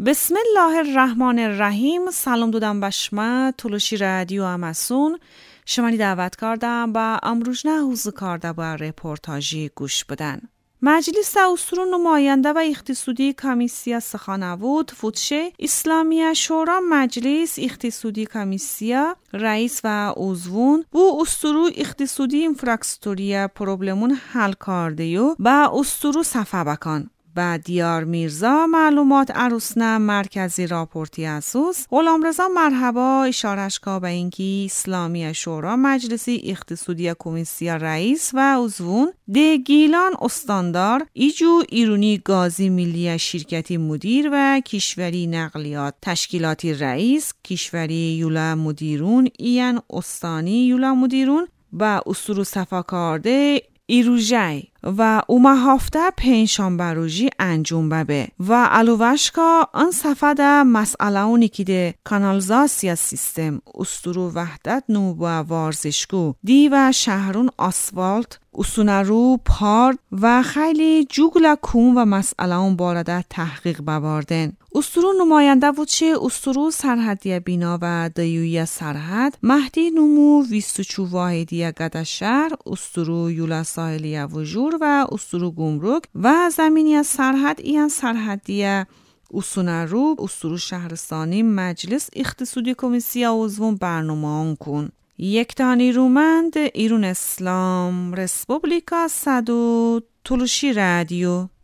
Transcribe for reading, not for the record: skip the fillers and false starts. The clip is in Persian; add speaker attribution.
Speaker 1: بسم الله الرحمن الرحیم. سلام دادم بشما تلوشی رادیو اماسون شمانی دعوت کردم و امروز حوزه کرده با رپورتاجی گوش بدن. مجلس استرو نماینده و اقتصادی کمیسیا سخانوود فوتشه اسلامی شورا مجلس اقتصادی کمیسیا رئیس و عضوون بو استرو اقتصادی انفراستوری پروبلمون حل کرده و با استرو صفحه بکن. و دیار میرزا معلومات عروسنه مرکزی راپورتی اسوس غلام رضا مرحبا اشارش که به اینکه اسلامی شورا مجلسی اقتصادی کمیسیا رئیس و عضوون ده گیلان استاندار ایجو ایرونی گازی ملی شرکتی مدیر و کشوری نقلیات تشکیلاتی رئیس کشوری یولا مدیرون این استانی یولا مدیرون و استرو صفا کرده ایروژی و اومه هفته پنجشنبه انجام ببه و علوشکا ان صفحه ده مسئله اونی که ده کانالزاسیا سیستم استرو وحدت نو با وارزشگو دی و شهرون آسفالت اسونرو پارد و خیلی جوگل کوم و مسئله اون بالده تحقیق بباردن. استرو نماینده بود چه استرو سرحدی بینا و دیوی سرحد مهدی نمو ویستوچو واحدی گده شهر استرو یولا ساحلی وجور و استرو گمرک و زمینی سرحد این سرحدی اسونرو استرو شهرستانی مجلس اقتصادی کمیسیا عضوون برنامه آن کن. یک تانی رومند ایرون اسلام رسپوبلیکا صدو تلوشی رادیو